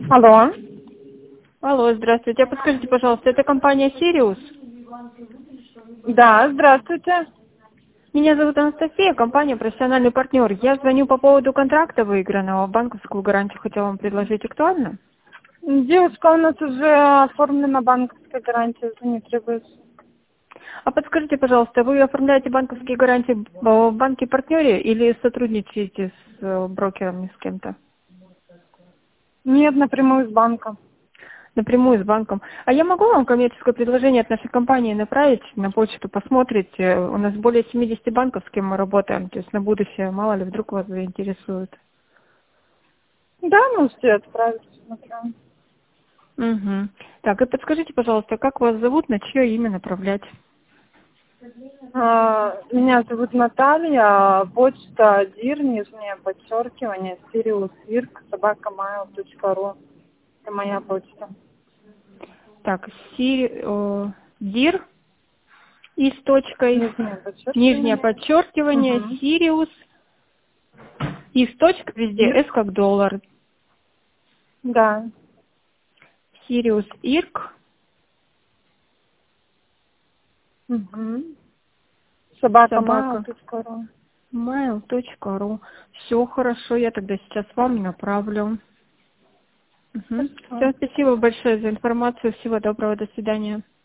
Алло. Алло, здравствуйте. Подскажите, пожалуйста, это компания «Сириус»? Да, здравствуйте. Меня зовут Анастасия, компания «Профессиональный партнер». Я звоню по поводу контракта выигранного. Банковскую гарантию хотела вам предложить. Актуально? Девушка, у нас уже оформлена банковская гарантия, уже не требуется. А подскажите, пожалуйста, вы оформляете банковские гарантии в банке-партнере или сотрудничаете с брокерами, с кем-то? Нет, напрямую с банка. Напрямую с банком. А я могу вам коммерческое предложение от нашей компании направить на почту, посмотрите. У нас более 70 банков, с кем мы работаем. То есть на будущее, мало ли, вдруг вас заинтересует. Да, можете отправить, смотрю. Угу. Так, и подскажите, пожалуйста, как вас зовут, на чье имя направлять? Меня зовут Наталья, почта ДИР, нижнее подчеркивание, siriusvirk@mail.ru. Это моя почта. Так, Дир и с точкой, Нижнее нижнее подчеркивание. подчеркивание, Угу. Сириус, и с точкой везде, Ирк. S как доллар, Да. Сириус Ирк, Угу. собака, Собака.mail.ru. mail.ru. Все хорошо, я тогда сейчас вам направлю. Угу. Хорошо. Все, спасибо большое за информацию, всего доброго, до свидания.